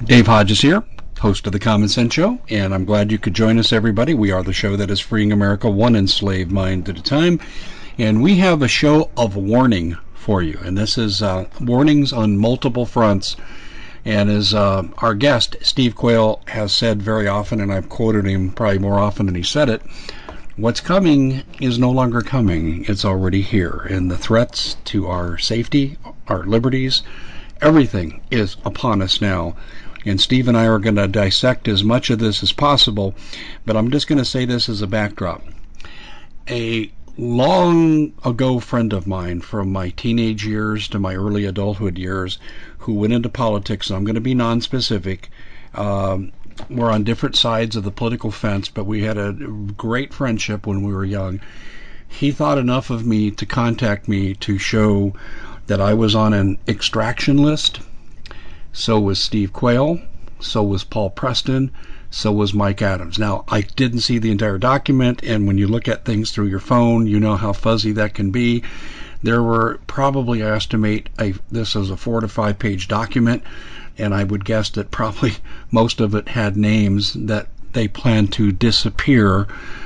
Dave Hodges here, host of the Common Sense Show, and I'm glad you could join us, everybody. We are the show that is freeing America one enslaved mind at a time, and we have a show of warning for you, and this is warnings on multiple fronts. And as our guest, Steve Quayle, has said very often, and I've quoted him probably more often than he said it, what's coming is no longer coming. It's already here. And the threats to our safety, our liberties, everything is upon us now. And Steve and I are going to dissect as much of this as possible, but I'm just going to say this as a backdrop. A long ago friend of mine from my teenage years to my early adulthood years who went into politics, and I'm going to be non-specific, we're on different sides of the political fence, but we had a great friendship when we were young. He thought enough of me to contact me to show that I was on an extraction list. So was Steve Quayle, so was Paul Preston, so was Mike Adams. Now, I didn't see the entire document, and when you look at things through your phone, you know how fuzzy that can be. There were probably, I estimate, this is a 4 to 5 page document, and I would guess that probably most of it had names that they planned to disappear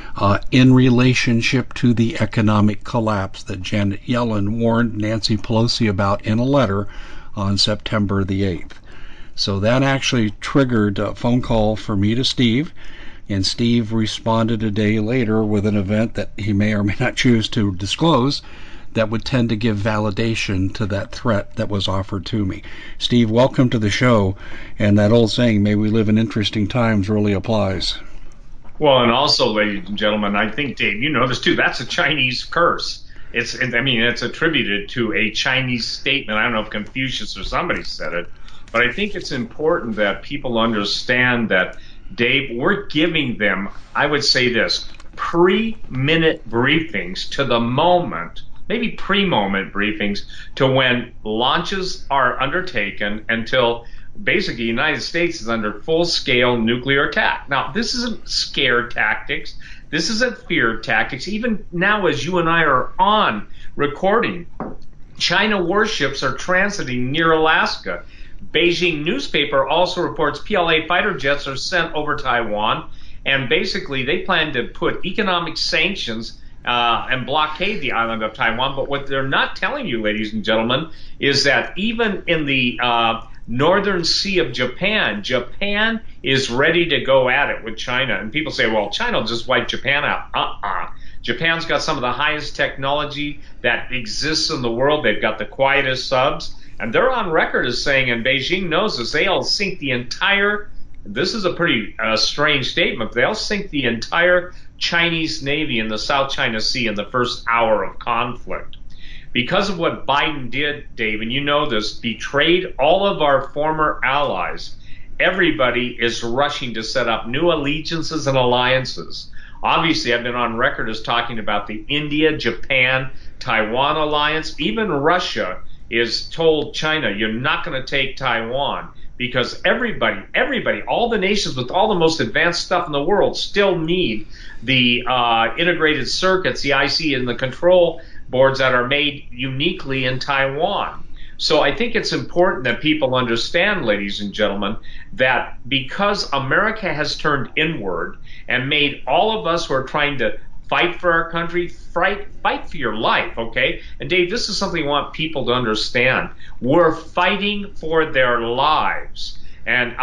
in relationship to the economic collapse that Janet Yellen warned Nancy Pelosi about in a letter on September the 8th. So that actually triggered a phone call for me to Steve, and Steve responded a day later with an event that he may or may not choose to disclose that would tend to give validation to that threat that was offered to me. Steve, welcome to the show, and that old saying, may we live in interesting times, really applies. Well, and also, ladies and gentlemen, I think, Dave, you know this too, that's a Chinese curse. It's attributed to a Chinese statement. I don't know if Confucius or somebody said it, but I think it's important that people understand that, Dave, we're giving them, I would say this, pre-minute briefings to the moment, maybe pre-moment briefings to when launches are undertaken until basically the United States is under full-scale nuclear attack. Now, this isn't scare tactics. This isn't fear tactics. Even now, as you and I are on recording, China warships are transiting near Alaska. Beijing newspaper also reports PLA fighter jets are sent over Taiwan, and basically they plan to put economic sanctions and blockade the island of Taiwan. But what they're not telling you, ladies and gentlemen, is that even in the northern sea of Japan, Japan is ready to go at it with China. And people say, well, China will just wipe Japan out. Japan's got some of the highest technology that exists in the world. They've got the quietest subs. And they're on record as saying, and Beijing knows this, they'll sink the entire, this is a pretty strange statement, they'll sink the entire Chinese Navy in the South China Sea in the first hour of conflict. Because of what Biden did, Dave, and you know this, betrayed all of our former allies, everybody is rushing to set up new allegiances and alliances. Obviously, I've been on record as talking about the India, Japan, Taiwan alliance. Even Russia is told China, you're not going to take Taiwan, because everybody, all the nations with all the most advanced stuff in the world still need the integrated circuits, the IC, and the control boards that are made uniquely in Taiwan. So I think it's important that people understand, ladies and gentlemen, that because America has turned inward and made all of us who are trying to fight for our country, fight for your life, okay? And Dave, this is something I want people to understand. We're fighting for their lives. And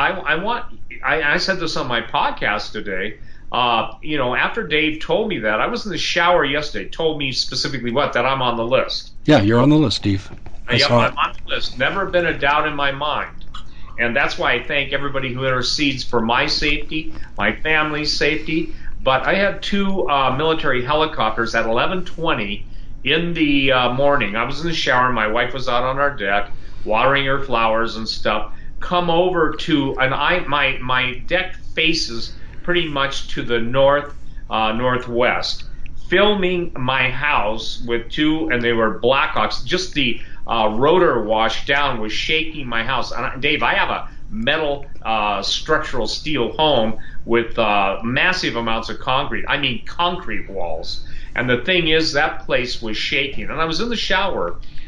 I said this on my podcast today. After Dave told me that, I was in the shower yesterday, told me specifically that I'm on the list. Yeah, you're on the list, Steve. Yep, I'm on the list. Never been a doubt in my mind. And that's why I thank everybody who intercedes for my safety, my family's safety. But I had two military helicopters at 11:20 in the morning. I was in the shower. My wife was out on our deck watering her flowers and stuff. Come over to, and my deck faces pretty much to the northwest, filming my house with two, and they were Blackhawks. Just the rotor wash down was shaking my house. And Dave, I have a metal structural steel home with massive amounts of concrete. I mean concrete walls. And the thing is, that place was shaking. And I was in the shower,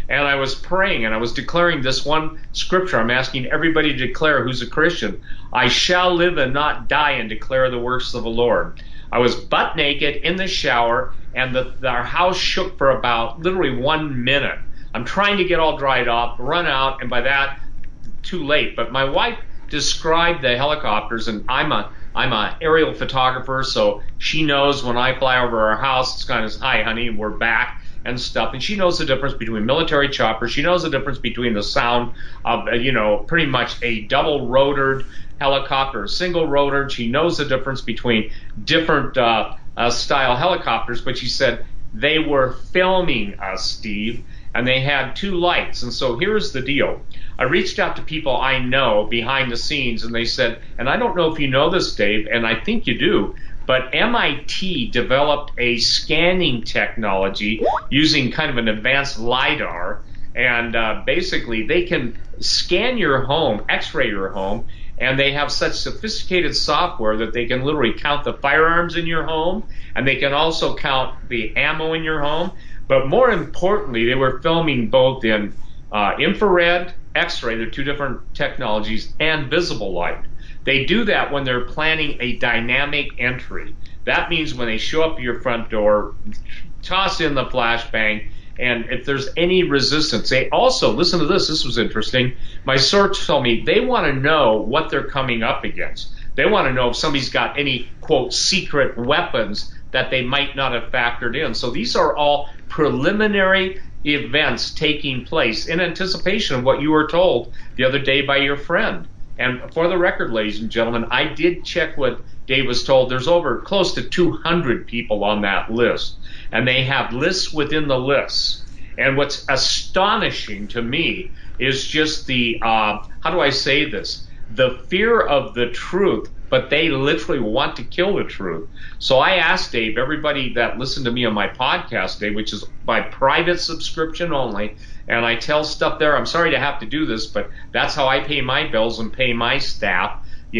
and I was praying, and I was declaring this one scripture. I'm asking everybody to declare who's a Christian. I shall live and not die and declare the works of the Lord. I was butt naked in the shower, and our house shook for about literally 1 minute. I'm trying to get all dried off, run out, and by that, too late. But my wife described the helicopters, and I'm a aerial photographer, so she knows when I fly over our house, it's kind of, hi, honey, we're back and stuff. And she knows the difference between military choppers. She knows the difference between the sound of, pretty much a double-rotored helicopter, single rotored. She knows the difference between different style helicopters, but she said they were filming us, Steve, and they had 2 lights. And so here's the deal. I reached out to people I know behind the scenes, and they said, and I don't know if you know this, Dave, and I think you do, but MIT developed a scanning technology using kind of an advanced LiDAR, and basically they can scan your home, x-ray your home, and they have such sophisticated software that they can literally count the firearms in your home, and they can also count the ammo in your home. But more importantly, they were filming both in infrared, X-ray, they're 2 different technologies, and visible light. They do that when they're planning a dynamic entry. That means when they show up at your front door, toss in the flashbang, and if there's any resistance, they also, listen to this, this was interesting, my source told me they want to know what they're coming up against. They want to know if somebody's got any, quote, secret weapons that they might not have factored in. So these are all preliminary events taking place in anticipation of what you were told the other day by your friend. And for the record, ladies and gentlemen, I did check what Dave was told. There's over close to 200 people on that list, and they have lists within the lists. And what's astonishing to me is just the, how do I say this, the fear of the truth, but they literally want to kill the truth. So I asked Dave, everybody that listened to me on my podcast, Dave, which is by private subscription only, and I tell stuff there, I'm sorry to have to do this, but that's how I pay my bills and pay my staff,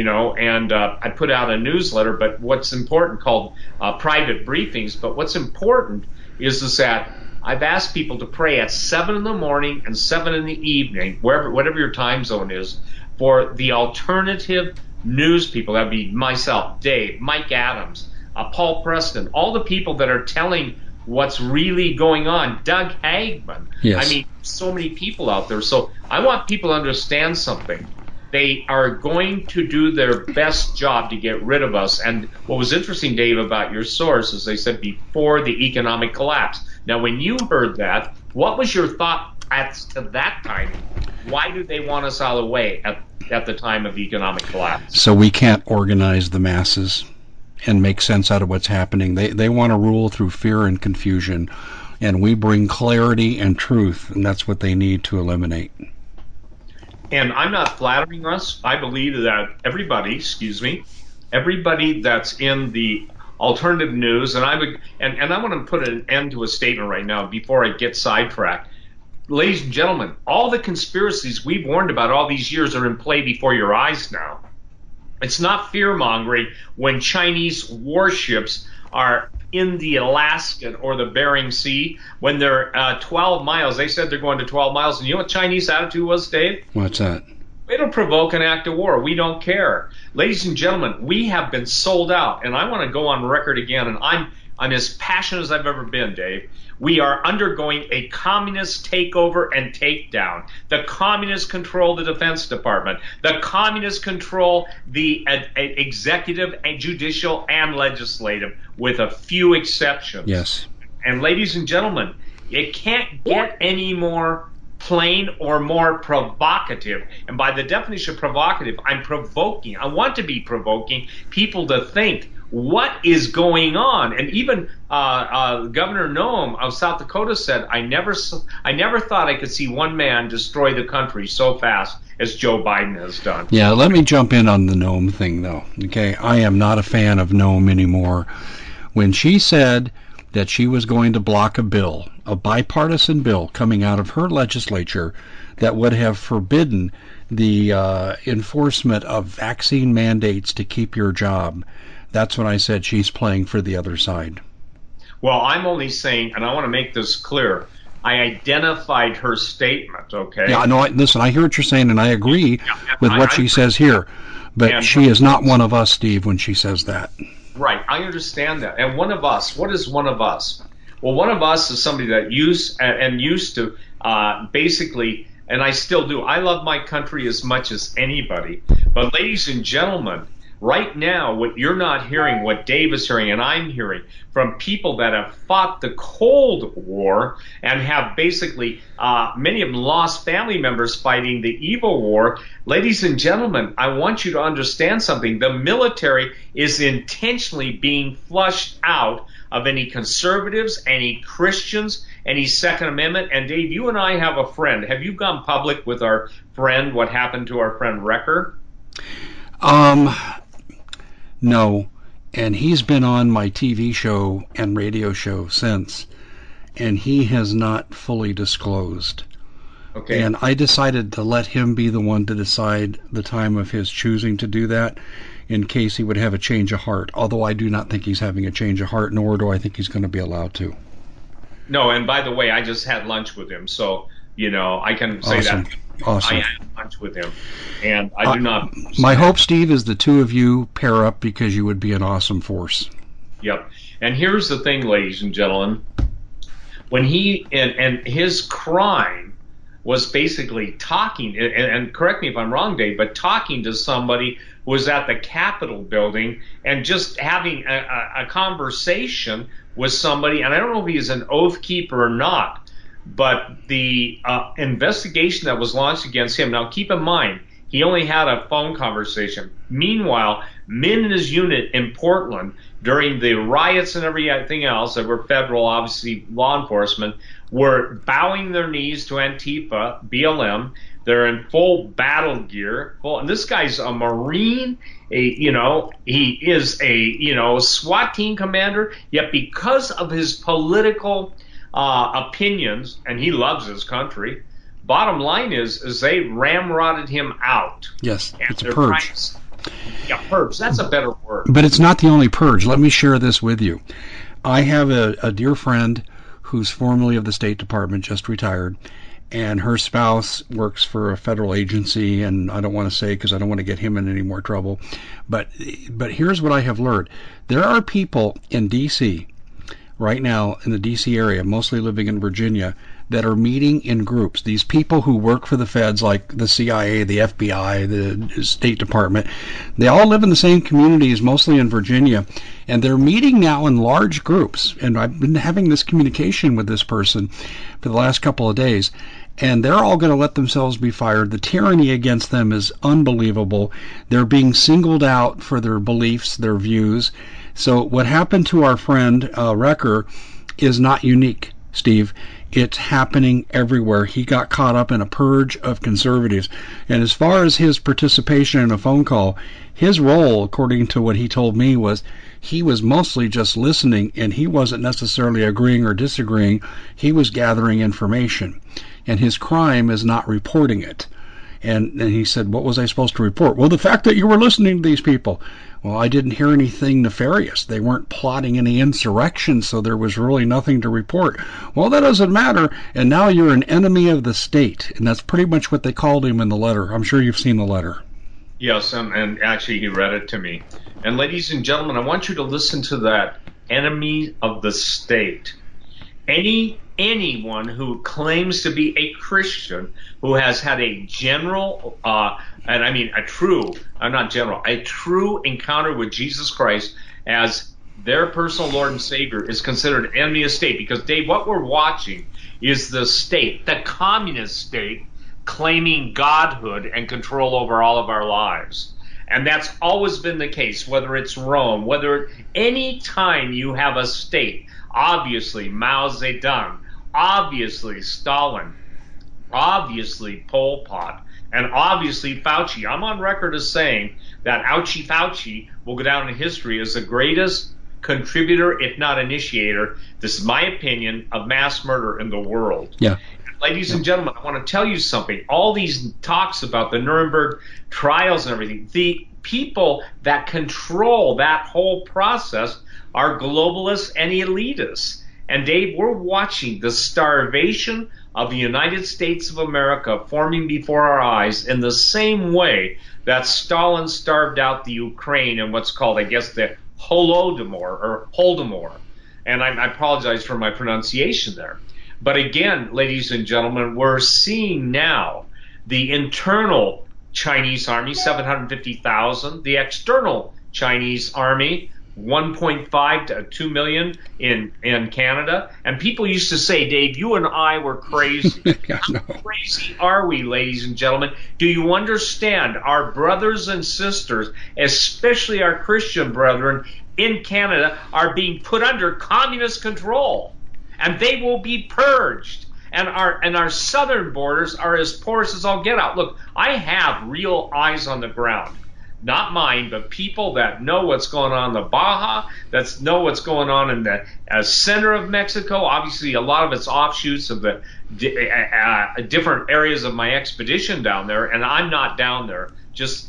and I put out a newsletter, but what's important called private briefings, but what's important is that I've asked people to pray at 7 in the morning and 7 in the evening, whatever your time zone is, for the alternative news people. That'd be myself, Dave, Mike Adams, Paul Preston, all the people that are telling what's really going on. Doug Hagman. Yes. I mean, so many people out there. So I want people to understand something. They are going to do their best job to get rid of us. And what was interesting, Dave, about your source is they said before the economic collapse. Now, when you heard that, what was your thought at that time? Why do they want us out of the way at the time of economic collapse? So we can't organize the masses and make sense out of what's happening. They want to rule through fear and confusion, and we bring clarity and truth, and that's what they need to eliminate. And I'm not flattering us. I believe that everybody that's in the alternative news, and I want to put an end to a statement right now before I get sidetracked. Ladies and gentlemen, all the conspiracies we've warned about all these years are in play before your eyes now. It's not fear-mongering when Chinese warships are in the Alaskan or the Bering Sea when they're 12 miles. They said they're going to 12 miles. And you know what Chinese attitude was, Dave? What's that? It'll provoke an act of war. We don't care. Ladies and gentlemen, we have been sold out. And I want to go on record again, and I'm as passionate as I've ever been, Dave. We are undergoing a communist takeover and takedown. The communists control the Defense Department. The communists control the executive, and judicial, and legislative, with a few exceptions. Yes. And ladies and gentlemen, it can't get any more plain or more provocative. And by the definition of provocative, I'm provoking. I want to be provoking people to think, what is going on? And even Governor Noem of South Dakota said, I never thought I could see one man destroy the country so fast as Joe Biden has done. Yeah, let me jump in on the Noem thing, though. Okay, I am not a fan of Noem anymore. When she said that she was going to block a bill, a bipartisan bill coming out of her legislature that would have forbidden the enforcement of vaccine mandates to keep your job, that's when I said she's playing for the other side. Well, I'm only saying, and I want to make this clear, I identified her statement, okay? Yeah, no, listen, I hear what you're saying, and I agree with what she says here. But she is not one of us, Steve, when she says that. Right, I understand that. And one of us, what is one of us? Well, one of us is somebody that used to basically, and I still do, I love my country as much as anybody. But ladies and gentlemen, right now, what you're not hearing, what Dave is hearing and I'm hearing from people that have fought the Cold War and have basically, many of them lost family members fighting the evil war. Ladies and gentlemen, I want you to understand something. The military is intentionally being flushed out of any conservatives, any Christians, any Second Amendment. And Dave, you and I have a friend. Have you gone public with our friend, what happened to our friend Wrecker? No, and he's been on my TV show and radio show since, and he has not fully disclosed. Okay. And I decided to let him be the one to decide the time of his choosing to do that, in case he would have a change of heart. Although I do not think he's having a change of heart, nor do I think he's going to be allowed to. No, and by the way, I just had lunch with him, so I can say Awesome. that. Awesome. I had lunch with him, and I do not. My hope, Steve, is the two of you pair up, because you would be an awesome force. Yep. And here's the thing, ladies and gentlemen. When he and his crime was basically talking, and correct me if I'm wrong, Dave, but talking to somebody who was at the Capitol building and just having a conversation with somebody, and I don't know if he's an oath keeper or not. But the investigation that was launched against him, now keep in mind, he only had a phone conversation. Meanwhile, men in his unit in Portland, during the riots and everything else that were federal, obviously, law enforcement, were bowing their knees to Antifa, BLM. They're in full battle gear. And this guy's a Marine. He is a SWAT team commander. Yet because of his political opinions, and he loves his country. Bottom line is they ramrodded him out. Yes, it's a purge. Purge. That's a better word. But it's not the only purge. Let me share this with you. I have a dear friend who's formerly of the State Department, just retired, and her spouse works for a federal agency, and I don't want to say because I don't want to get him in any more trouble. But here's what I have learned. There are people in D.C. right now, in the D.C. area, mostly living in Virginia, that are meeting in groups. These people who work for the feds, like the CIA, the FBI, the State Department, they all live in the same communities, mostly in Virginia, and they're meeting now in large groups. And I've been having this communication with this person for the last couple of days, and they're all going to let themselves be fired. The tyranny against them is unbelievable. They're being singled out for their beliefs, their views. So what happened to our friend Wrecker is not unique, Steve. It's happening everywhere. He got caught up in a purge of conservatives. And as far as his participation in a phone call, his role, according to what he told me, was he was mostly just listening, and he wasn't necessarily agreeing or disagreeing. He was gathering information. And his crime is not reporting it. And he said, what was I supposed to report? Well, the fact that you were listening to these people. Well, I didn't hear anything nefarious. They weren't plotting any insurrection, so there was really nothing to report. Well, that doesn't matter, and now you're an enemy of the state. And that's pretty much what they called him in the letter. I'm sure you've seen the letter. Yes, and actually he read it to me. And ladies and gentlemen, I want you to listen to that. Enemy of the state. Anyone who claims to be a Christian, who has had a general, and I mean a true encounter with Jesus Christ as their personal Lord and Savior, is considered an enemy of the state. Because, Dave, what we're watching is the state, the communist state, claiming godhood and control over all of our lives. And that's always been the case, whether it's Rome, any time you have a state, obviously Mao Zedong, obviously Stalin, obviously Pol Pot, and obviously Fauci. I'm on record as saying that Ouchie Fauci will go down in history as the greatest contributor, if not initiator, this is my opinion, of mass murder in the world. Yeah. Ladies and gentlemen, I want to tell you something. All these talks about the Nuremberg trials and everything, the people that control that whole process are globalists and elitists. And Dave, we're watching the starvation of the United States of America forming before our eyes in the same way that Stalin starved out the Ukraine in what's called, I guess, the Holodomor. And I apologize for my pronunciation there. But again, ladies and gentlemen, we're seeing now the internal Chinese army, 750,000, the external Chinese army, 1.5 to 2 million in Canada. And people used to say, Dave, you and I were crazy. How crazy are we, ladies and gentlemen? Do you understand our brothers and sisters, especially our Christian brethren in Canada, are being put under communist control, and they will be purged. And our southern borders are as porous as all get out. Look, I have real eyes on the ground. Not mine, but people that know what's going on in the Baja, that know what's going on in the center of Mexico. Obviously, a lot of it's offshoots of the different areas of my expedition down there, and I'm not down there. Just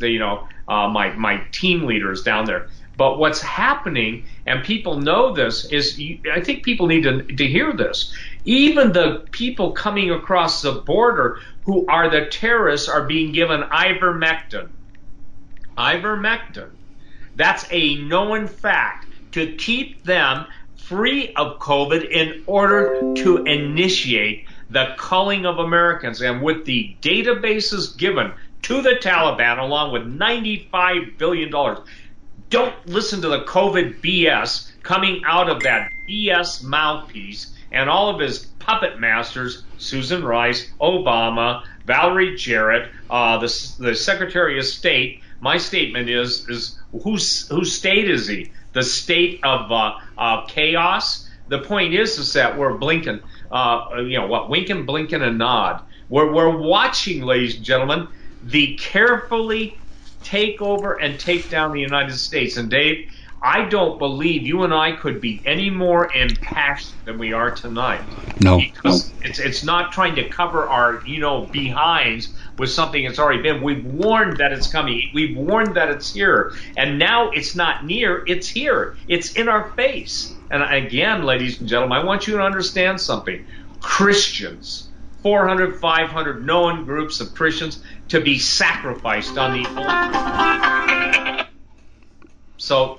my team leaders down there. But what's happening, and people know this, is I think people need to hear this. Even the people coming across the border who are the terrorists are being given ivermectin. Ivermectin. That's a known fact to keep them free of COVID in order to initiate the culling of Americans. And with the databases given to the Taliban, along with $95 billion, don't listen to the COVID BS coming out of that BS mouthpiece and all of his puppet masters, Susan Rice, Obama, Valerie Jarrett, the Secretary of State. My statement is whose state is he? The state of chaos? The point is that we're blinking, winking, blinking, and nod. We're watching, ladies and gentlemen, the carefully take over and take down the United States. And Dave, I don't believe you and I could be any more impassioned than we are tonight. No. Because it's not trying to cover our, behinds with something that's already been. We've warned that it's coming. We've warned that it's here. And now it's not near, it's here. It's in our face. And again, ladies and gentlemen, I want you to understand something. Christians, 400, 500 known groups of Christians to be sacrificed on the altar. So,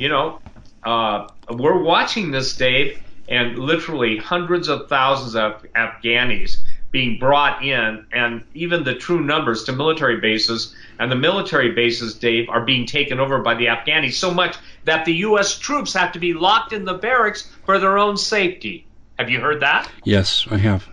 we're watching this, Dave, and literally hundreds of thousands of Afghanis being brought in, and even the true numbers to military bases, and the military bases, Dave, are being taken over by the Afghanis so much that the U.S. troops have to be locked in the barracks for their own safety. Have you heard that? Yes, I have.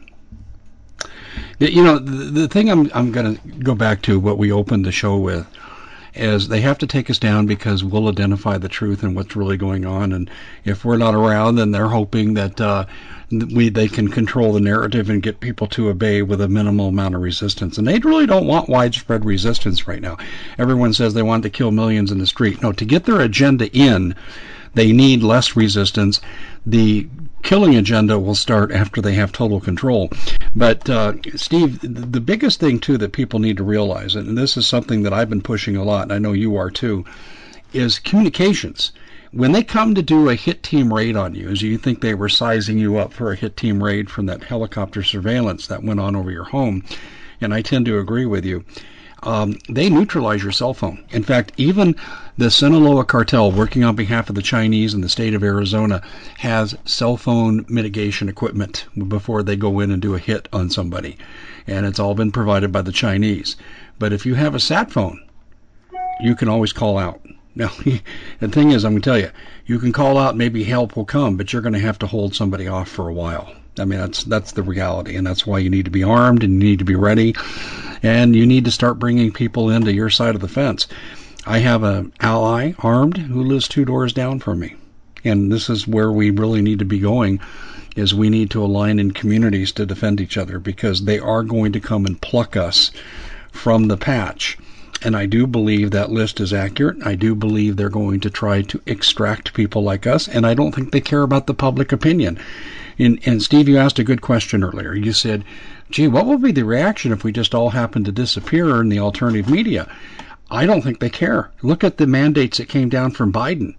The thing I'm going to go back to what we opened the show with is they have to take us down because we'll identify the truth and what's really going on. And if we're not around, then they're hoping that they can control the narrative and get people to obey with a minimal amount of resistance. And they really don't want widespread resistance right now. Everyone says they want to kill millions in the street. No, to get their agenda in, they need less resistance. The killing agenda will start after they have total control. But, Steve, the biggest thing, too, that people need to realize, and this is something that I've been pushing a lot, and I know you are, too, is communications. When they come to do a hit team raid on you, as you think they were sizing you up for a hit team raid from that helicopter surveillance that went on over your home, and I tend to agree with you, they neutralize your cell phone. In fact, even the Sinaloa cartel, working on behalf of the Chinese and the state of Arizona, has cell phone mitigation equipment before they go in and do a hit on somebody. And it's all been provided by the Chinese. But if you have a sat phone, you can always call out. Now, the thing is, I'm going to tell you, you can call out, maybe help will come, but you're going to have to hold somebody off for a while. I mean, that's the reality, and that's why you need to be armed and you need to be ready, and you need to start bringing people into your side of the fence. I have an ally armed who lives 2 doors down from me, and this is where we really need to be going, is we need to align in communities to defend each other, because they are going to come and pluck us from the patch. And I do believe that list is accurate. I do believe they're going to try to extract people like us, and I don't think they care about the public opinion. And Steve, you asked a good question earlier. You said, gee, what will be the reaction if we just all happen to disappear in the alternative media? I don't think they care. Look at the mandates that came down from Biden.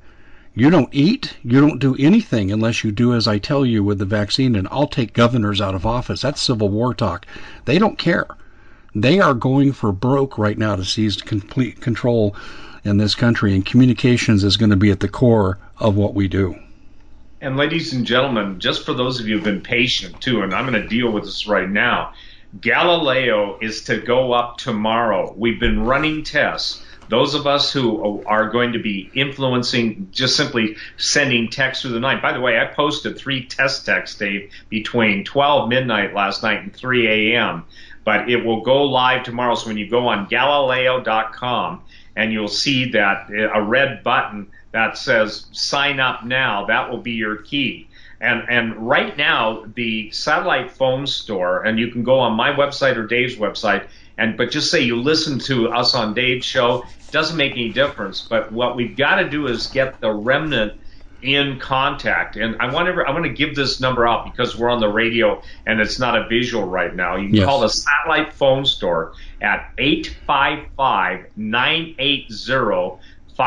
You don't eat, you don't do anything unless you do as I tell you with the vaccine, and I'll take governors out of office. That's Civil War talk. They don't care. They are going for broke right now to seize complete control in this country, and communications is going to be at the core of what we do. And ladies and gentlemen, just for those of you who've been patient too, and I'm going to deal with this right now, Galileo is to go up tomorrow. We've been running tests. Those of us who are going to be influencing, just simply sending text through the night. By the way, I posted 3 test texts, Dave, between 12 midnight last night and 3 a.m., but it will go live tomorrow. So when you go on Galileo.com and you'll see that a red button that says sign up now, that will be your key. And right now, the satellite phone store, and you can go on my website or Dave's website, but just say you listen to us on Dave's show. It doesn't make any difference. But what we've got to do is get the remnant in contact. And I want to give this number out because we're on the radio and it's not a visual right now. You can call the satellite phone store at 855-980-5830,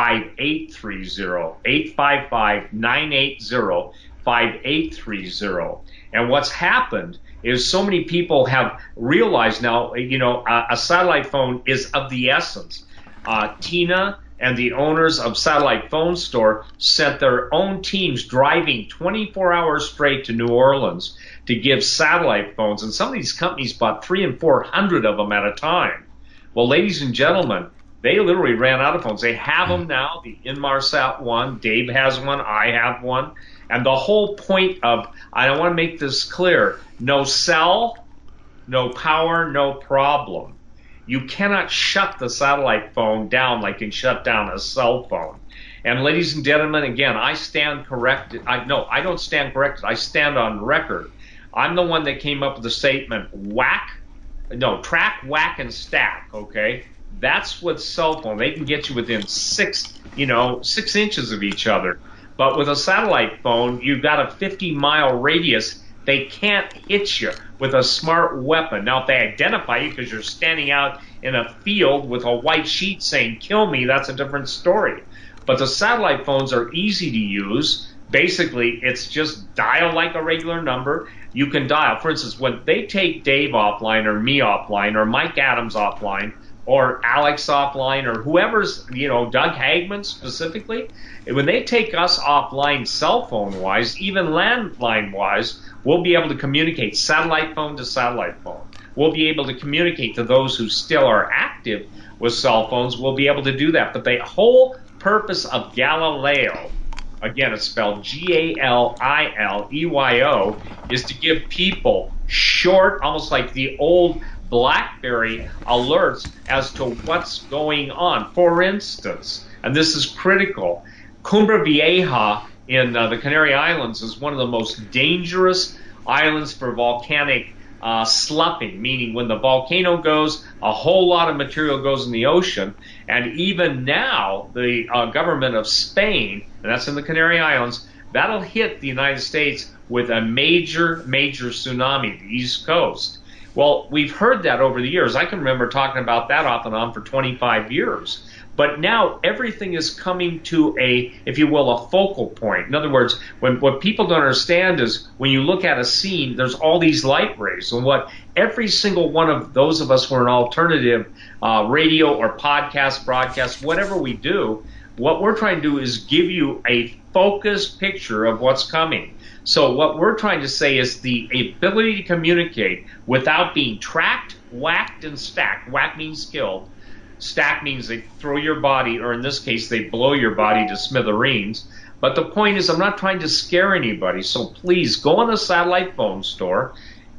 855-980-5830. And what's happened is so many people have realized now, a satellite phone is of the essence. Tina and the owners of Satellite Phone Store sent their own teams driving 24 hours straight to New Orleans to give satellite phones. And some of these companies bought 300 and 400 of them at a time. Well, ladies and gentlemen, they literally ran out of phones. They have them now, the Inmarsat one. Dave has one. I have one. And the whole point of, I want to make this clear, no cell, no power, no problem. You cannot shut the satellite phone down like you can shut down a cell phone. And ladies and gentlemen, again, I stand corrected. I don't stand corrected. I stand on record. I'm the one that came up with the statement, track, whack, and stack, okay? That's what cell phone. They can get you within 6 inches of each other. But with a satellite phone, you've got a 50-mile radius. They can't hit you with a smart weapon. Now, if they identify you because you're standing out in a field with a white sheet saying, kill me, that's a different story. But the satellite phones are easy to use. Basically, it's just dial like a regular number. You can dial. For instance, when they take Dave offline or me offline or Mike Adams offline or Alex offline or whoever's, Doug Hagman specifically, when they take us offline cell phone-wise, even landline-wise, we'll be able to communicate satellite phone to satellite phone. We'll be able to communicate to those who still are active with cell phones. We'll be able to do that. But the whole purpose of Galileo, again, it's spelled Galileo, is to give people short, almost like the old BlackBerry alerts as to what's going on. For instance, and this is critical, Cumbre Vieja in the Canary Islands is one of the most dangerous islands for volcanic sloughing, meaning when the volcano goes, a whole lot of material goes in the ocean. And even now, the government of Spain, and that's in the Canary Islands, that'll hit the United States with a major, major tsunami, the East Coast. Well, we've heard that over the years. I can remember talking about that off and on for 25 years. But now everything is coming to a, if you will, a focal point. In other words, what people don't understand is when you look at a scene, there's all these light rays. And what every single one of those of us who are an alternative radio or podcast, broadcast, whatever we do, what we're trying to do is give you a focused picture of what's coming. So what we're trying to say is the ability to communicate without being tracked, whacked, and stacked. Whack means killed. Stack means they throw your body, or in this case, they blow your body to smithereens. But the point is, I'm not trying to scare anybody. So please go on the satellite phone store,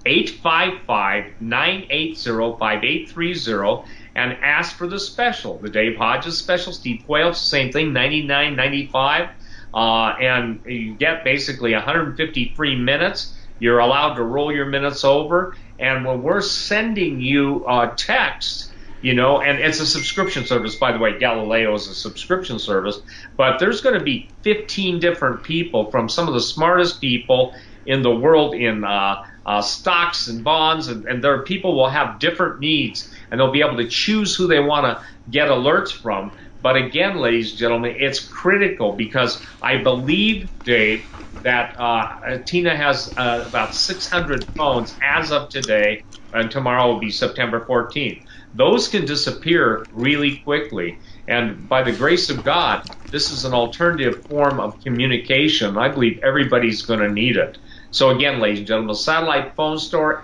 855-980-5830, and ask for the special. The Dave Hodges special, Steve Quayle, same thing, $99.95. And you get basically 150 free minutes. You're allowed to roll your minutes over. And when we're sending you text, and it's a subscription service, by the way. Galileo is a subscription service. But there's going to be 15 different people from some of the smartest people in the world in stocks and bonds. And there are people who will have different needs, and they'll be able to choose who they want to get alerts from. But again, ladies and gentlemen, it's critical because I believe, Dave, that Tina has about 600 phones as of today, and tomorrow will be September 14th. Those can disappear really quickly. And by the grace of God, this is an alternative form of communication. I believe everybody's going to need it. So again, ladies and gentlemen, Satellite Phone Store,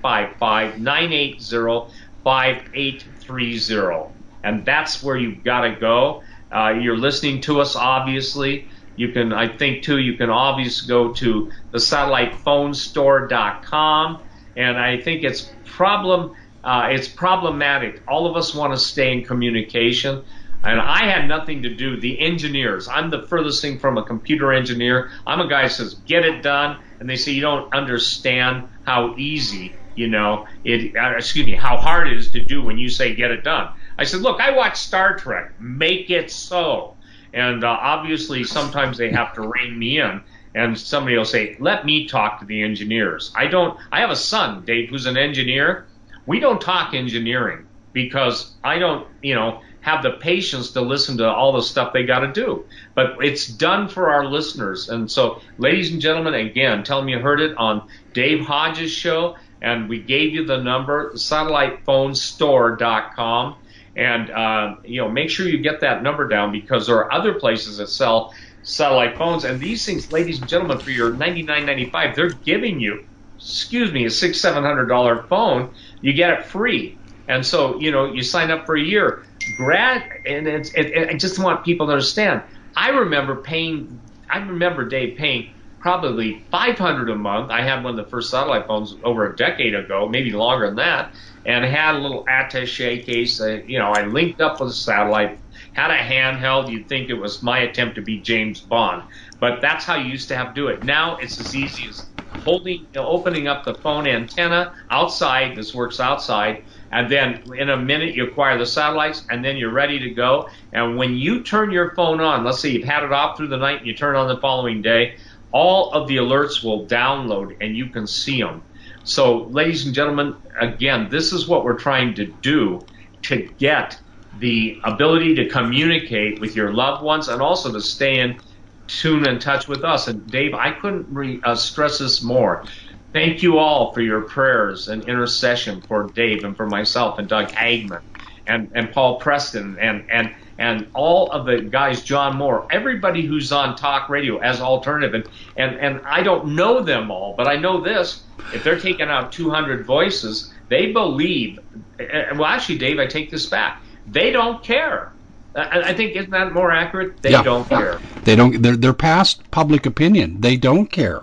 855-980-5830. And that's where you've got to go. You're listening to us, obviously. You can, I think, too, you can obviously go to the satellitephonestore.com. And I think it's problematic. All of us want to stay in communication. And I had nothing to do. The engineers, I'm the furthest thing from a computer engineer. I'm a guy who says, get it done. And they say, you don't understand how easy, how hard it is to do when you say get it done. I said, look, I watch Star Trek. Make it so. And obviously, sometimes they have to rein me in. And somebody will say, let me talk to the engineers. I have a son, Dave, who's an engineer. We don't talk engineering because I don't, have the patience to listen to all the stuff they got to do. But it's done for our listeners. And so, ladies and gentlemen, again, tell them you heard it on Dave Hodges' show. And we gave you the number, satellitephonestore.com. And, make sure you get that number down because there are other places that sell satellite phones. And these things, ladies and gentlemen, for your $99.95, they're giving you, a $600-700 phone. You get it free. And so, you sign up for a year. I just want people to understand. I remember Dave paying probably $500 a month. I had one of the first satellite phones over a decade ago, maybe longer than that, and had a little attaché case. I linked up with a satellite, had a handheld. You'd think it was my attempt to be James Bond, but that's how you used to have to do it. Now it's as easy as opening up the phone antenna outside. This works outside. And then in a minute you acquire the satellites, and then you're ready to go. And when you turn your phone on, let's say you've had it off through the night and you turn it on the following day, all of the alerts will download and you can see them. So, ladies and gentlemen, again, this is what we're trying to do to get the ability to communicate with your loved ones and also to stay in tune and touch with us. And Dave, I couldn't stress this more. Thank you all for your prayers and intercession for Dave and for myself and Doug Hagman and Paul Preston and all of the guys, John Moore, everybody who's on talk radio as alternative. And I don't know them all, but I know this. If they're taking out 200 voices, they believe. Well, actually, Dave, I take this back. They don't care. I think, isn't that more accurate? They don't care. They don't. They're past public opinion. They don't care.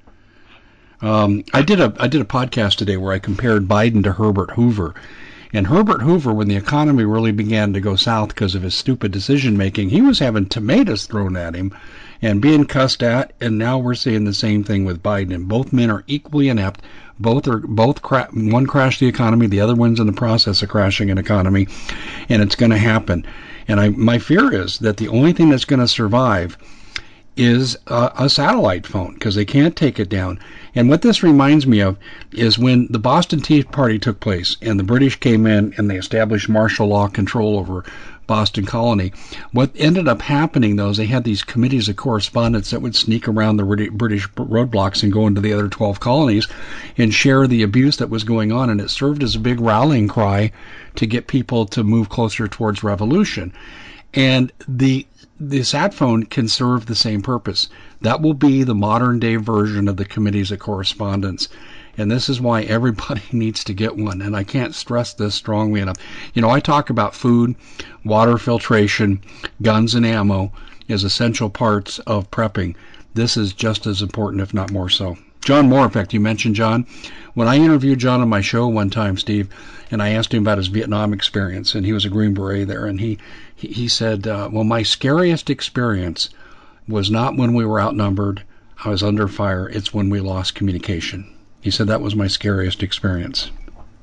I did a podcast today where I compared Biden to Herbert Hoover. And Herbert Hoover, when the economy really began to go south because of his stupid decision making, he was having tomatoes thrown at him and being cussed at. And now we're seeing the same thing with Biden. And both men are equally inept. One crashed the economy, the other one's in the process of crashing an economy, and it's going to happen. And my fear is that the only thing that's going to survive is a satellite phone because they can't take it down. And what this reminds me of is when the Boston Tea Party took place and the British came in and they established martial law control over Boston Colony. What ended up happening, though, is they had these committees of correspondence that would sneak around the British roadblocks and go into the other 12 colonies and share the abuse that was going on. And it served as a big rallying cry to get people to move closer towards revolution. And the sat phone can serve the same purpose. That will be the modern day version of the committees of correspondence. And this is why everybody needs to get one. And I can't stress this strongly enough. I talk about food, water filtration, guns and ammo as essential parts of prepping. This is just as important, if not more so. John Moore, in fact, you mentioned John. When I interviewed John on my show one time, Steve, and I asked him about his Vietnam experience, and he was a Green Beret there, and he said, well, my scariest experience was not when we were outnumbered, I was under fire, it's when we lost communication. He said that was my scariest experience.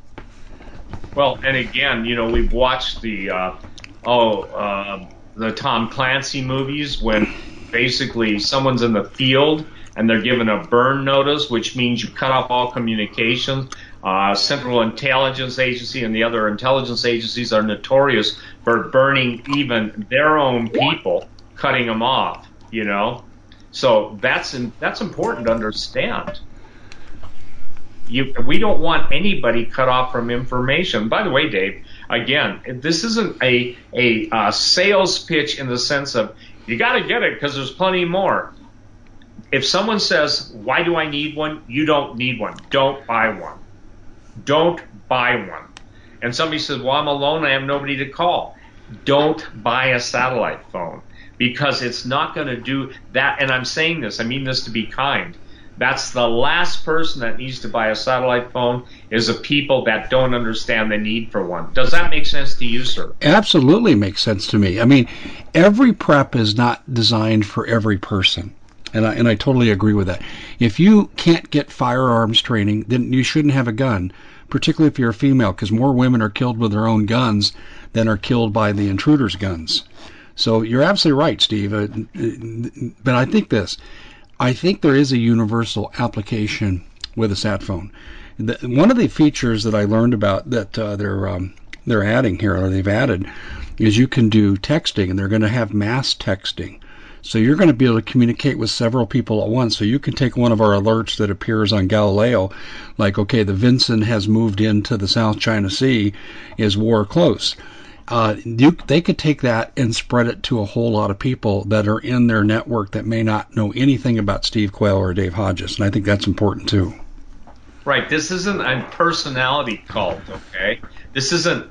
Well, and again, we've watched the Tom Clancy movies when basically someone's in the field and they're given a burn notice, which means you cut off all communications. Central Intelligence Agency and the other intelligence agencies are notorious burning even their own people, cutting them off, So that's important to understand. We don't want anybody cut off from information. By the way, Dave, again, this isn't a sales pitch in the sense of you got to get it because there's plenty more. If someone says, why do I need one? You don't need one. Don't buy one. Don't buy one. And somebody says, well, I'm alone. I have nobody to call. Don't buy a satellite phone because it's not going to do that. And I'm saying this, I mean this to be kind. That's the last person that needs to buy a satellite phone is the people that don't understand the need for one. Does that make sense to you, sir? Absolutely makes sense to me. I mean, every prep is not designed for every person. And I totally agree with that. If you can't get firearms training, then you shouldn't have a gun, particularly if you're a female, because more women are killed with their own guns than are killed by the intruders' guns. So you're absolutely right, Steve. But I think there is a universal application with a sat phone. One of the features that I learned about that they're adding here, or they've added, is you can do texting, and they're going to have mass texting. So you're going to be able to communicate with several people at once. So you can take one of our alerts that appears on Galileo, like, okay, the Vincent has moved into the South China Sea, is war close. They could take that and spread it to a whole lot of people that are in their network that may not know anything about Steve Quayle or Dave Hodges, and I think that's important too. Right. This isn't a personality cult, okay? This isn't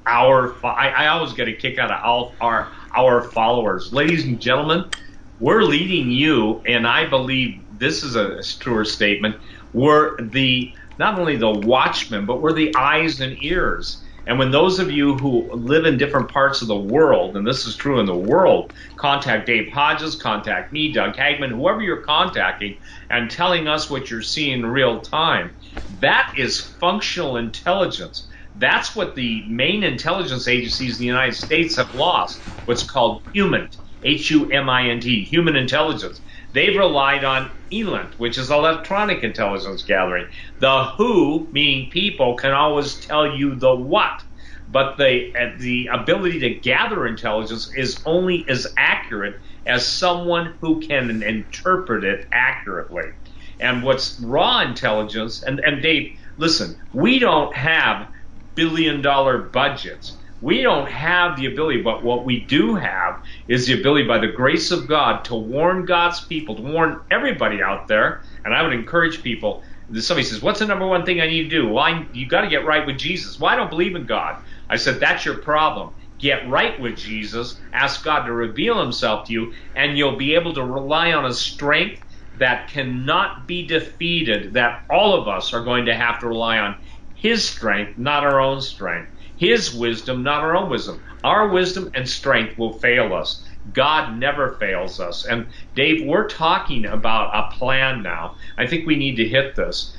I always get a kick out of our followers. Ladies and gentlemen, we're leading you, and I believe this is a truer statement. We're not only the watchmen, but we're the eyes and ears. And when those of you who live in different parts of the world, and this is true in the world, contact Dave Hodges, contact me, Doug Hagman, whoever you're contacting, and telling us what you're seeing in real time, that is functional intelligence. That's what the main intelligence agencies in the United States have lost, what's called HUMINT, H-U-M-I-N-T, human intelligence. They've relied on ELINT, which is electronic intelligence gathering. The who, meaning people, can always tell you the what. But the ability to gather intelligence is only as accurate as someone who can interpret it accurately. And what's raw intelligence, and Dave, listen, we don't have billion-dollar budgets. We don't have the ability, but what we do have is the ability by the grace of God to warn God's people, to warn everybody out there. And I would encourage people, somebody says, what's the number one thing I need to do? Well, you got to get right with Jesus. Well, I don't believe in God. I said, that's your problem. Get right with Jesus, ask God to reveal himself to you, and you'll be able to rely on a strength that cannot be defeated, that all of us are going to have to rely on his strength, not our own strength. His wisdom, not our own wisdom. Our wisdom and strength will fail us. God never fails us. And Dave, we're talking about a plan now. I think we need to hit this.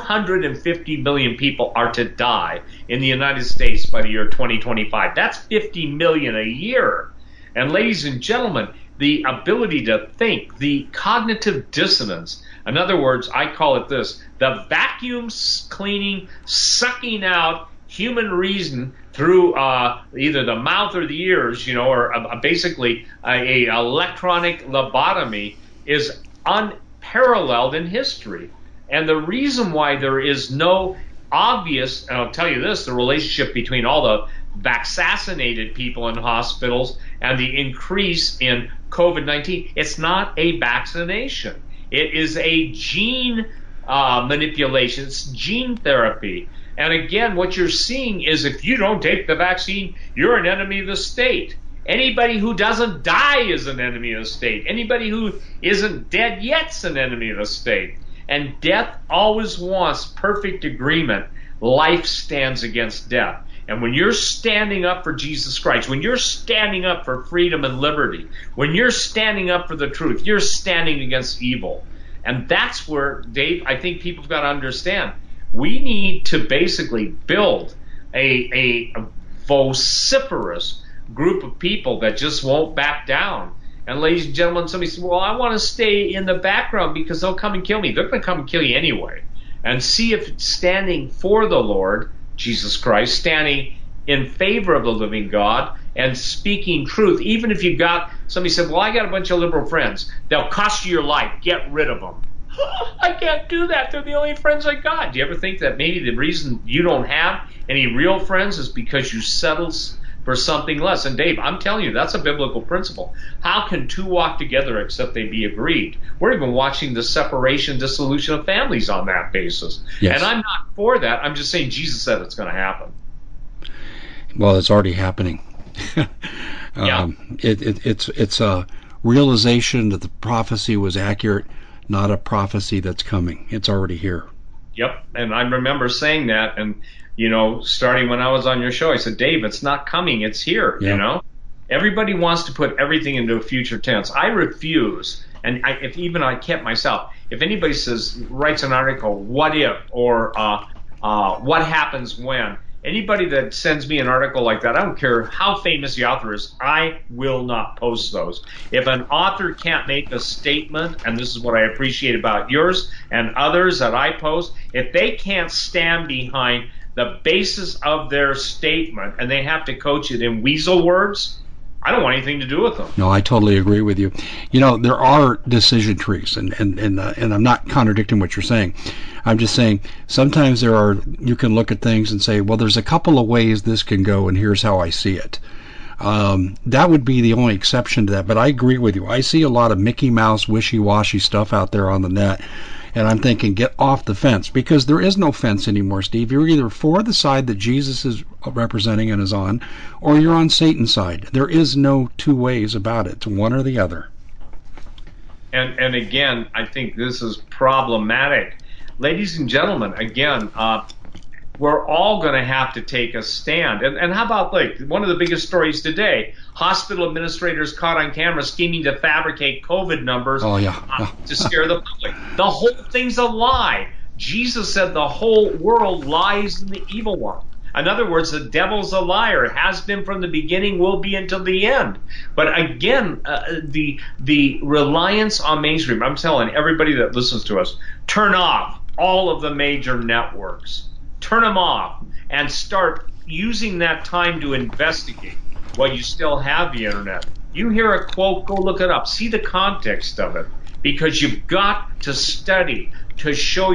250 million people are to die in the United States by the year 2025. That's 50 million a year. And ladies and gentlemen, the ability to think, the cognitive dissonance, in other words, I call it this, the vacuum cleaning, sucking out human reason through either the mouth or the ears, or basically a electronic lobotomy is unparalleled in history. And the reason why there is no obvious, and I'll tell you this, the relationship between all the vaccinated people in hospitals and the increase in COVID-19, it's not a vaccination. It is a gene manipulation. It's gene therapy. And again, what you're seeing is if you don't take the vaccine, you're an enemy of the state. Anybody who doesn't die is an enemy of the state. Anybody who isn't dead yet is an enemy of the state. And death always wants perfect agreement. Life stands against death. And when you're standing up for Jesus Christ, when you're standing up for freedom and liberty, when you're standing up for the truth, you're standing against evil. And that's where, Dave, I think people have got to understand. We need to basically build a vociferous group of people that just won't back down. And ladies and gentlemen, somebody says, well, I want to stay in the background because they'll come and kill me. They're going to come and kill you anyway. And see if standing for the Lord, Jesus Christ, standing in favor of the living God, and speaking truth, even if you've got somebody said, well, I got a bunch of liberal friends. They'll cost you your life. Get rid of them. I can't do that. They're the only friends I got. Do you ever think that maybe the reason you don't have any real friends is because you settled for something less? And Dave, I'm telling you, that's a biblical principle. How can two walk together except they be agreed? We're even watching the separation, dissolution of families on that basis. Yes. And I'm not for that. I'm just saying Jesus said it's going to happen. Well, it's already happening. Yeah. It's a realization that the prophecy was accurate, not a prophecy that's coming. It's already here. Yep. And I remember saying that, and starting when I was on your show, I said, Dave, it's not coming, it's here. Yep. Everybody wants to put everything into a future tense. I refuse, and I kept myself. If anybody writes an article, what if, or what happens when, anybody that sends me an article like that, I don't care how famous the author is, I will not post those. If an author can't make a statement, and this is what I appreciate about yours and others that I post, if they can't stand behind the basis of their statement and they have to coach it in weasel words, I don't want anything to do with them. No, I totally agree with you. There are decision trees, and I'm not contradicting what you're saying. I'm just saying sometimes you can look at things and say, well, there's a couple of ways this can go, and here's how I see it. That would be the only exception to that. But I agree with you. I see a lot of Mickey Mouse, wishy-washy stuff out there on the net, and I'm thinking, get off the fence, because there is no fence anymore, Steve. You're either for the side that Jesus is representing and is on, or you're on Satan's side. There is no two ways about it. It's one or the other. And again, I think this is problematic. Ladies and gentlemen, again, we're all going to have to take a stand. And how about, one of the biggest stories today, hospital administrators caught on camera scheming to fabricate COVID numbers to scare the public. The whole thing's a lie. Jesus said the whole world lies in the evil one. In other words, the devil's a liar. It has been from the beginning, will be until the end. But again, the reliance on mainstream, I'm telling everybody that listens to us, turn off all of the major networks. Turn them off and start using that time to investigate while you still have the internet. You hear a quote, go look it up. See the context of it, because you've got to study to show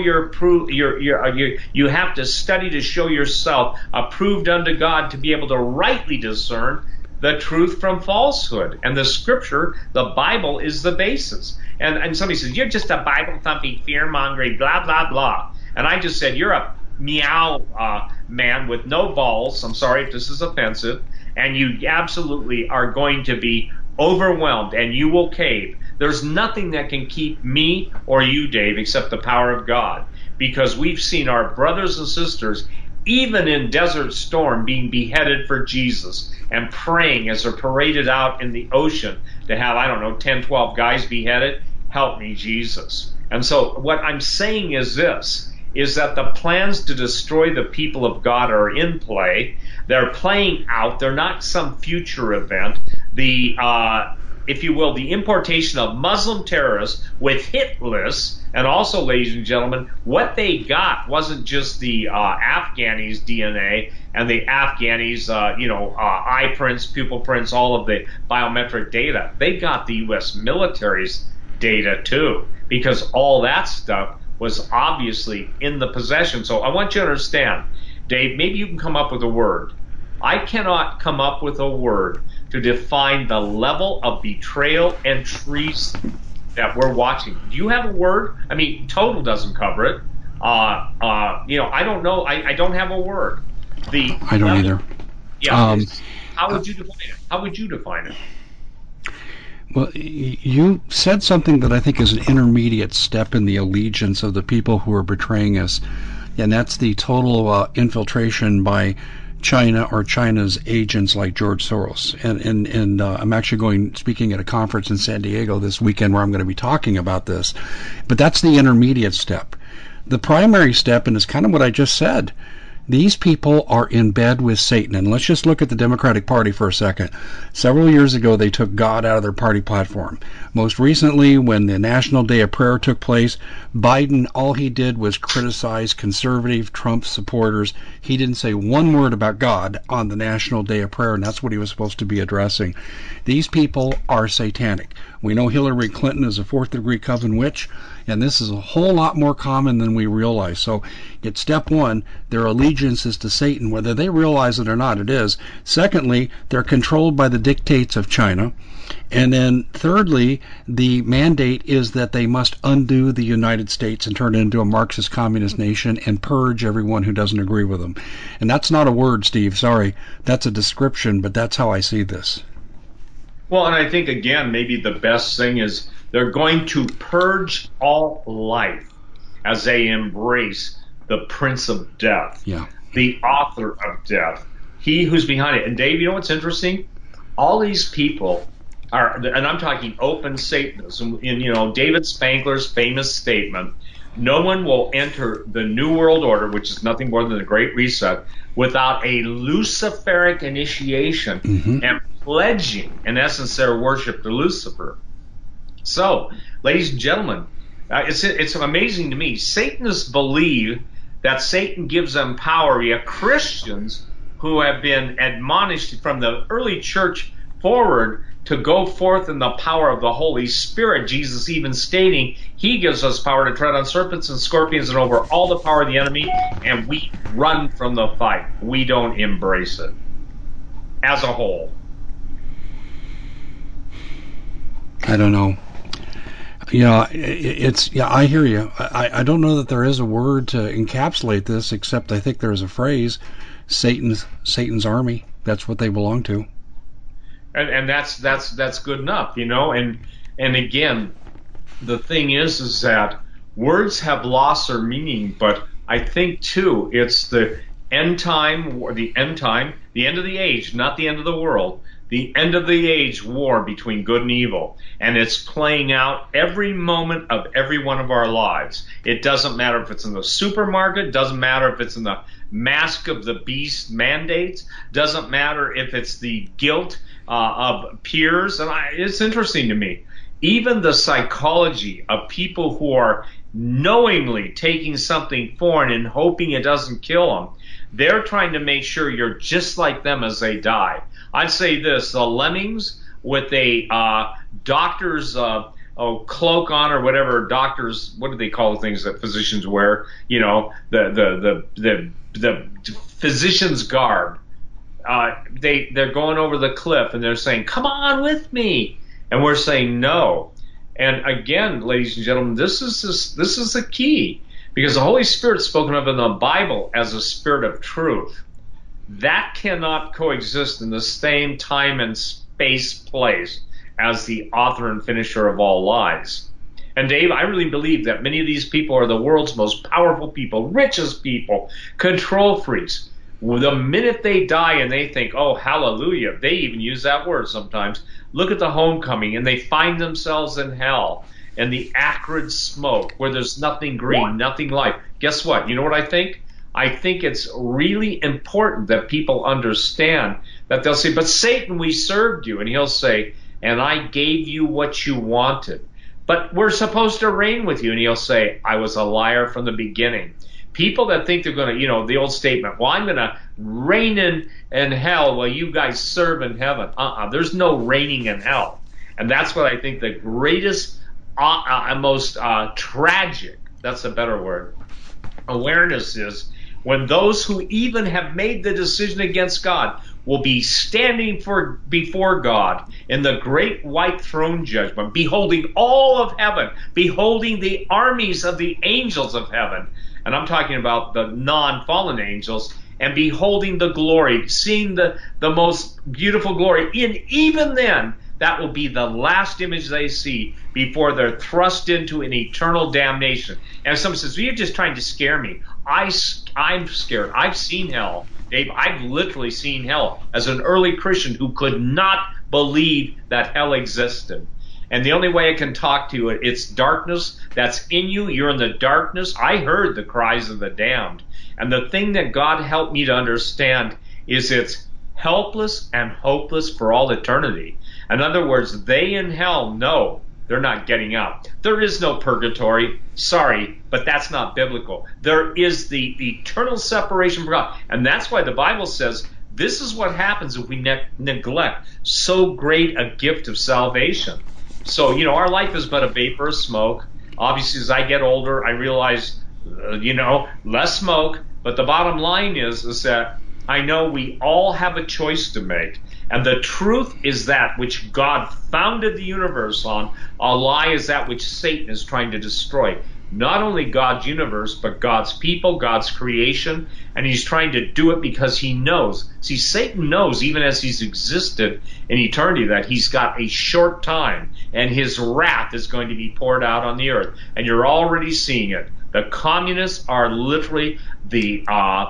you have to study to show yourself approved unto God, to be able to rightly discern the truth from falsehood. And the Scripture, the Bible, is the basis. And somebody says, you're just a Bible-thumping, fear-mongering, blah, blah, blah. And I just said, you're a meow man with no balls. I'm sorry if this is offensive. And you absolutely are going to be overwhelmed, and you will cave. There's nothing that can keep me or you, Dave, except the power of God, because we've seen our brothers and sisters, even in Desert Storm, being beheaded for Jesus and praying as they're paraded out in the ocean to have, 10, 12 guys beheaded. Help me, Jesus. And so what I'm saying is this, is that the plans to destroy the people of God are in play. They're playing out. They're not some future event. If you will, the importation of Muslim terrorists with hit lists, and also, ladies and gentlemen, what they got wasn't just the Afghanis' DNA and the Afghanis' eye prints, pupil prints, all of the biometric data. They got the U.S. military's data too, because all that stuff was obviously in the possession. So I want you to understand, Dave, maybe you can come up with a word. I cannot come up with a word to define the level of betrayal and treason that we're watching. Do you have a word? I mean, total doesn't cover it. I don't know. I don't have a word. I don't either. Yeah. How would you define it? How would you define it? Well, you said something that I think is an intermediate step in the allegiance of the people who are betraying us, and that's the total infiltration by China or China's agents like George Soros. And I'm actually speaking at a conference in San Diego this weekend where I'm going to be talking about this. But that's the intermediate step. The primary step, and it's kind of what I just said, These people are in bed with Satan. And let's just look at the Democratic Party for a second. Several years ago, they took God out of their party platform. Most recently, when the National Day of Prayer took place, Biden, all he did was criticize conservative Trump supporters. He didn't say one word about God on the National Day of Prayer, and that's what he was supposed to be addressing. These people are satanic. We know Hillary Clinton is a fourth-degree coven witch, and this is a whole lot more common than we realize. So it's step one, their allegiance is to Satan, whether they realize it or not, it is. Secondly, they're controlled by the dictates of China. And then thirdly, the mandate is that they must undo the United States and turn it into a Marxist communist nation and purge everyone who doesn't agree with them. And that's not a word, Steve, sorry. That's a description, but that's how I see this. Well, and I think, again, maybe the best thing is they're going to purge all life as they embrace the Prince of Death, the author of death, he who's behind it. And Dave, you know what's interesting? All these people are, and I'm talking open Satanists, and David Spangler's famous statement, no one will enter the New World Order, which is nothing more than the Great Reset, without a Luciferic initiation and pledging, in essence, their worship to Lucifer. So, ladies and gentlemen, it's amazing to me. Satanists believe that Satan gives them power. We have Christians who have been admonished from the early church forward to go forth in the power of the Holy Spirit, Jesus even stating he gives us power to tread on serpents and scorpions and over all the power of the enemy, and we run from the fight. We don't embrace it as a whole. I don't know. I hear you. I don't know that there is a word to encapsulate this, except I think there's a phrase, Satan's army. That's what they belong to. And that's good enough, and again, the thing is that words have lost their meaning, but I think too it's the end time, the end of the age, not the end of the world, the end of the age war between good and evil, and it's playing out every moment of every one of our lives. It doesn't matter if it's in the supermarket, doesn't matter if it's in the Mask of the Beast mandates, doesn't matter if it's the guilt of peers. And it's interesting to me, even the psychology of people who are knowingly taking something foreign and hoping it doesn't kill them, they're trying to make sure you're just like them as they die. I'd say this, the lemmings with a doctor's cloak on, or whatever doctors, what do they call the things that physicians wear? The physician's garb. They're going over the cliff and they're saying, "Come on with me," and we're saying no. And again, ladies and gentlemen, this is the key, because the Holy Spirit's spoken of in the Bible as a spirit of truth. That cannot coexist in the same time and space place as the author and finisher of all lies. And Dave, I really believe that many of these people are the world's most powerful people, richest people, control freaks. The minute they die and they think, oh, hallelujah, they even use that word sometimes, look at the homecoming, and they find themselves in hell and the acrid smoke where there's nothing green, nothing life. Guess what? You know what I think? I think it's really important that people understand that they'll say, but Satan, we served you. And he'll say, and I gave you what you wanted. But we're supposed to reign with you. And he'll say, I was a liar from the beginning. People that think they're going to, the old statement, well, I'm going to reign in hell while you guys serve in heaven. There's no reigning in hell. And that's what I think the greatest, most tragic, that's a better word, awareness is, when those who even have made the decision against God will be standing before God in the great white throne judgment, beholding all of heaven, beholding the armies of the angels of heaven, and I'm talking about the non-fallen angels, and beholding the glory, seeing the most beautiful glory. And even then, that will be the last image they see before they're thrust into an eternal damnation. And if someone says, well, you're just trying to scare me. I'm scared. I've seen hell. Dave, I've literally seen hell as an early Christian who could not believe that hell existed. And the only way I can talk to you, it's darkness that's in you. You're in the darkness. I heard the cries of the damned. And the thing that God helped me to understand is it's helpless and hopeless for all eternity. In other words, they in hell know they're not getting out. There is no purgatory. Sorry, but that's not biblical. There is the eternal separation from God. And that's why the Bible says this is what happens if we neglect so great a gift of salvation. So, our life is but a vapor of smoke. Obviously, as I get older, I realize, less smoke. But the bottom line is that I know we all have a choice to make. And the truth is that which God founded the universe on. A lie is that which Satan is trying to destroy. Not only God's universe, but God's people, God's creation. And he's trying to do it because he knows. See, Satan knows, even as he's existed in eternity, that he's got a short time. And his wrath is going to be poured out on the earth. And you're already seeing it. The communists are literally the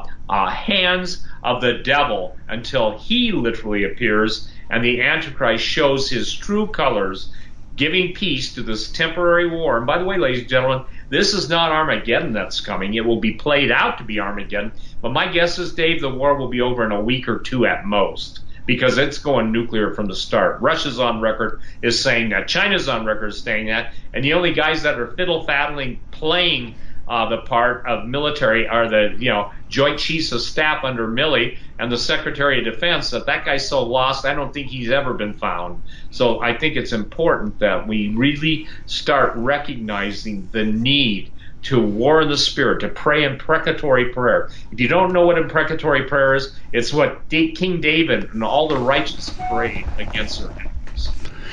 hands of the devil until he literally appears and the Antichrist shows his true colors, giving peace to this temporary war. And by the way, ladies and gentlemen, this is not Armageddon that's coming. It will be played out to be Armageddon. But my guess is, Dave, the war will be over in a week or two at most, because it's going nuclear from the start. Russia's on record is saying that. China's on record is saying that. And the only guys that are fiddle-faddling, playing the part of military are the Joint Chiefs of Staff under Milley and the Secretary of Defense. That guy's so lost, I don't think he's ever been found. So I think it's important that we really start recognizing the need to war in the spirit, to pray imprecatory prayer. If you don't know what imprecatory prayer is, it's what King David and all the righteous prayed against their enemies.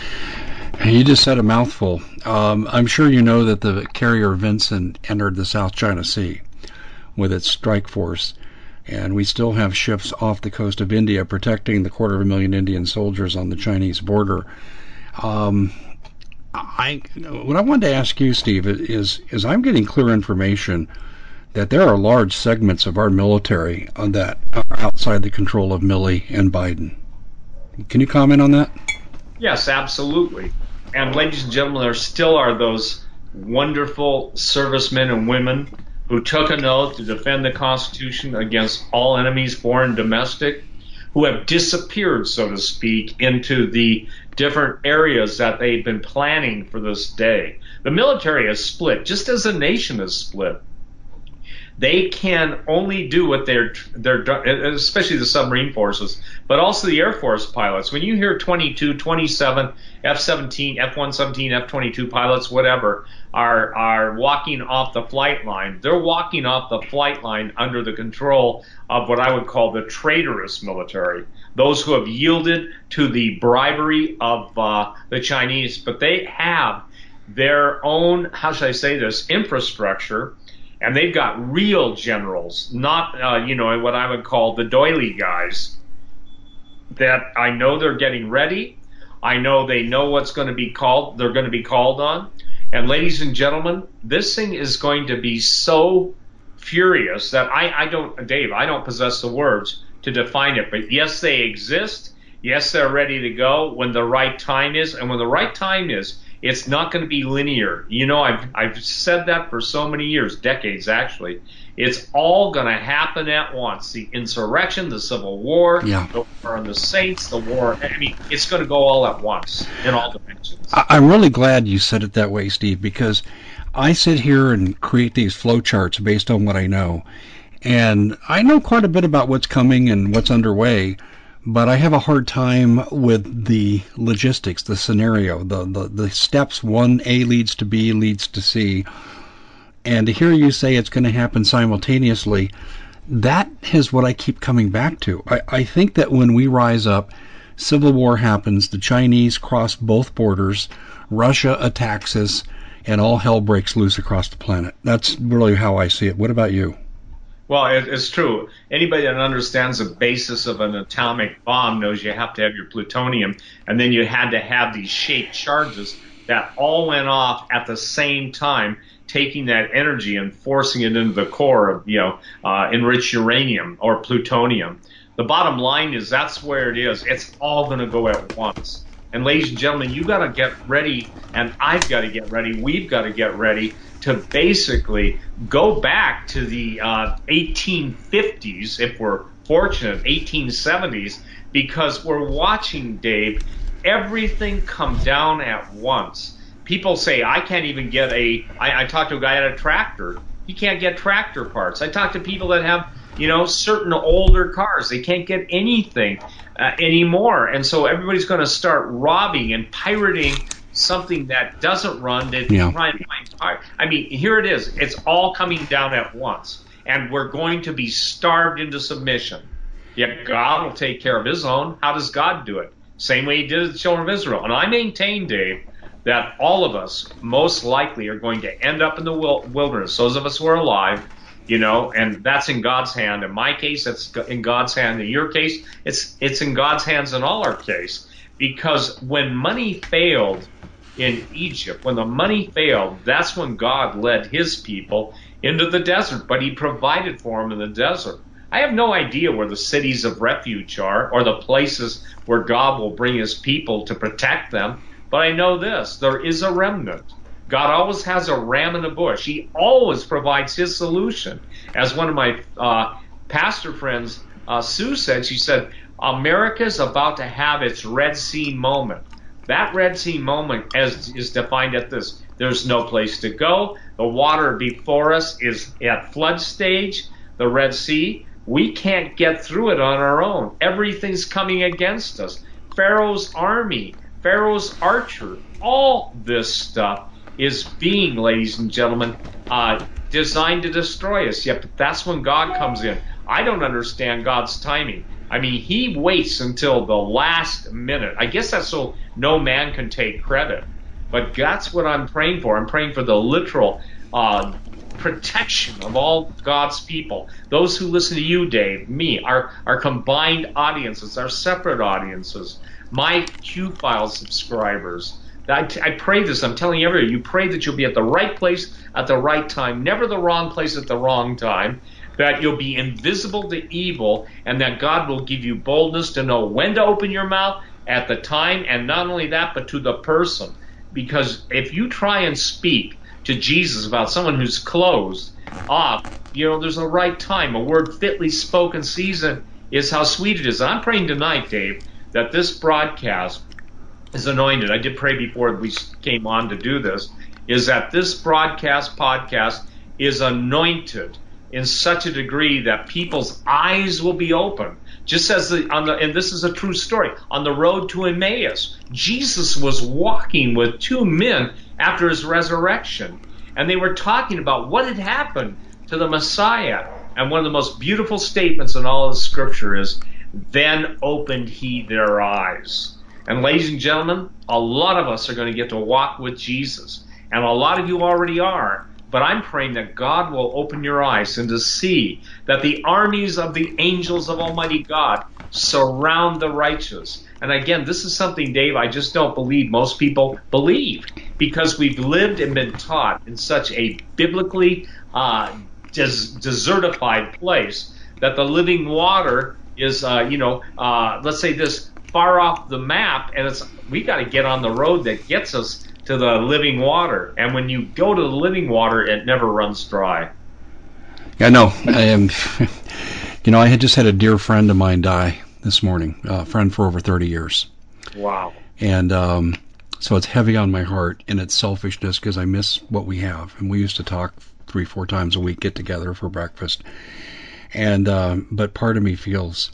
You just said a mouthful. I'm sure you know that the carrier Vincent entered the South China Sea with its strike force, and we still have ships off the coast of India protecting the 250,000 Indian soldiers on the Chinese border. What I wanted to ask you, Steve, is I'm getting clear information that there are large segments of our military that are outside the control of Milley and Biden. Can you comment on that? Yes, absolutely. And ladies and gentlemen, there still are those wonderful servicemen and women who took an oath to defend the Constitution against all enemies, foreign and domestic, who have disappeared, so to speak, into the different areas that they've been planning for this day. The military has split, just as the nation has split. They can only do what they're especially the submarine forces, but also the Air Force pilots. When you hear 22, 27, F-17, F-117, F-22 pilots, whatever, are walking off the flight line, they're walking off the flight line under the control of what I would call the traitorous military, those who have yielded to the bribery of the Chinese, but they have their own, how should I say this, infrastructure. And they've got real generals, not, what I would call the doily guys, that I know they're getting ready. I know they know what's going to be called, they're going to be called on. And ladies and gentlemen, this thing is going to be so furious that I don't possess the words to define it. But yes, they exist. Yes, they're ready to go when the right time is. And when the right time is, it's not going to be linear. I've said that for so many years, decades actually. It's all going to happen at once. The insurrection, the Civil War, the war on the saints, the war. It's going to go all at once in all dimensions. I'm really glad you said it that way, Steve, because I sit here and create these flowcharts based on what I know. And I know quite a bit about what's coming and what's underway, but I have a hard time with the logistics, the scenario, the steps. 1A leads to B, leads to C. And to hear you say it's going to happen simultaneously, that is what I keep coming back to. I think that when we rise up, civil war happens, the Chinese cross both borders, Russia attacks us, and all hell breaks loose across the planet. That's really how I see it. What about you? Well, it's true. Anybody that understands the basis of an atomic bomb knows you have to have your plutonium, and then you had to have these shaped charges that all went off at the same time, taking that energy and forcing it into the core of, enriched uranium or plutonium. The bottom line is that's where it is. It's all going to go at once. And ladies and gentlemen, you got to get ready, and I've got to get ready. We've got to get ready to basically go back to the 1850s, if we're fortunate, 1870s, because we're watching, Dave, everything come down at once. People say, I can't even get I talked to a guy at a tractor. He can't get tractor parts. I talk to people that have, certain older cars. They can't get anything anymore. And so everybody's going to start robbing and pirating something that doesn't run, that try and find parts. I mean, here it is. It's all coming down at once. And we're going to be starved into submission. Yet God will take care of his own. How does God do it? Same way he did it to the children of Israel. And I maintain, Dave, that all of us most likely are going to end up in the wilderness, those of us who are alive, and that's in God's hand. In my case, it's in God's hand. In your case, it's in God's hands in all our case. Because when money failed in Egypt, when the money failed, that's when God led his people into the desert. But he provided for them in the desert. I have no idea where the cities of refuge are or the places where God will bring his people to protect them. But I know this, there is a remnant. God always has a ram in the bush. He always provides his solution. As one of my pastor friends, Sue, said, she said, America's about to have its Red Sea moment. That Red Sea moment is defined at this. There's no place to go. The water before us is at flood stage, the Red Sea. We can't get through it on our own. Everything's coming against us. Pharaoh's army, Pharaoh's archer, all this stuff is being, ladies and gentlemen, designed to destroy us. Yet that's when God comes in. I don't understand God's timing. I mean, he waits until the last minute. I guess that's so no man can take credit. But that's what I'm praying for. I'm praying for the literal protection of all God's people. Those who listen to you, Dave, me, our combined audiences, our separate audiences, my Q-File subscribers. I pray this. I'm telling everybody, you pray that you'll be at the right place at the right time, never the wrong place at the wrong time, that you'll be invisible to evil, and that God will give you boldness to know when to open your mouth at the time, and not only that, but to the person. Because if you try and speak to Jesus about someone who's closed off, there's a right time. A word fitly spoken season is how sweet it is. And I'm praying tonight, Dave, that this broadcast is anointed. I did pray before we came on to do this, is that this podcast is anointed in such a degree that people's eyes will be open. Just as and this is a true story, on the road to Emmaus, Jesus was walking with two men after his resurrection, and they were talking about what had happened to the Messiah. And one of the most beautiful statements in all of the Scripture is, then opened he their eyes. And ladies and gentlemen, a lot of us are going to get to walk with Jesus. And a lot of you already are. But I'm praying that God will open your eyes and to see that the armies of the angels of Almighty God surround the righteous. And again, this is something, Dave, I just don't believe most people believe, because we've lived and been taught in such a biblically desertified place that the living water is, let's say this, far off the map, and we got to get on the road that gets us to the living water. And when you go to the living water, it never runs dry. Yeah, no, I am. I had just had a dear friend of mine die this morning, a friend for over 30 years. Wow. And so it's heavy on my heart, and it's selfishness because I miss what we have. And we used to talk 3-4 times a week, get together for breakfast. And but part of me feels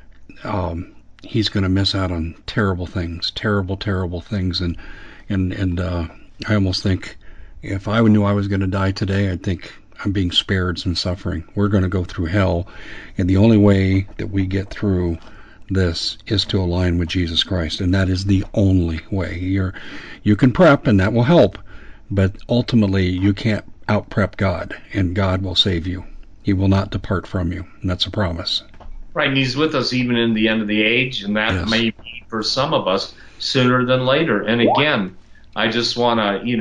he's going to miss out on terrible things, terrible things. And I almost think if I knew I was going to die today, I'd think I'm being spared some suffering. We're going to go through hell, and the only way that we get through this is to align with Jesus Christ, and that is the only way. You can prep, and that will help, but ultimately you can't out-prep God, and God will save you. He will not depart from you, and that's a promise. Right, and he's with us even in the end of the age, and that may be for some of us sooner than later. And again, I just want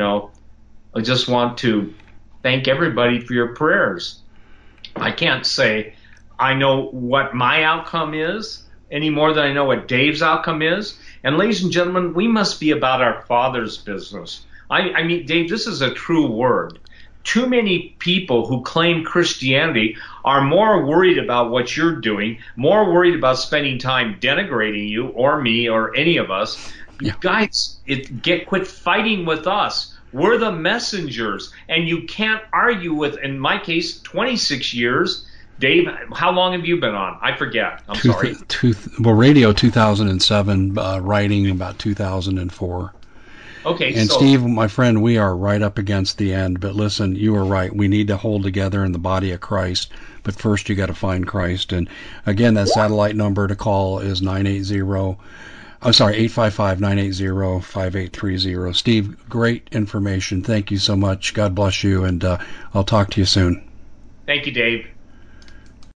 to thank everybody for your prayers. I can't say I know what my outcome is any more than I know what Dave's outcome is. And ladies and gentlemen, we must be about our Father's business. I mean, Dave, this is a true word. too many people who claim Christianity are more worried about what you're doing, more worried about spending time denigrating you or me or any of us. Yeah. Guys, quit fighting with us. We're the messengers, and you can't argue with, in my case, 26 years. Dave, how long have you been on? I forget. I'm sorry. Radio 2007, writing about 2004. Okay, and so, Steve, my friend, we are right up against the end. But listen, you are right. We need to hold together in the body of Christ. But first, you got to find Christ. And again, that satellite number to call is 855-980-5830. Steve, great information. Thank you so much. God bless you, and I'll talk to you soon. Thank you, Dave.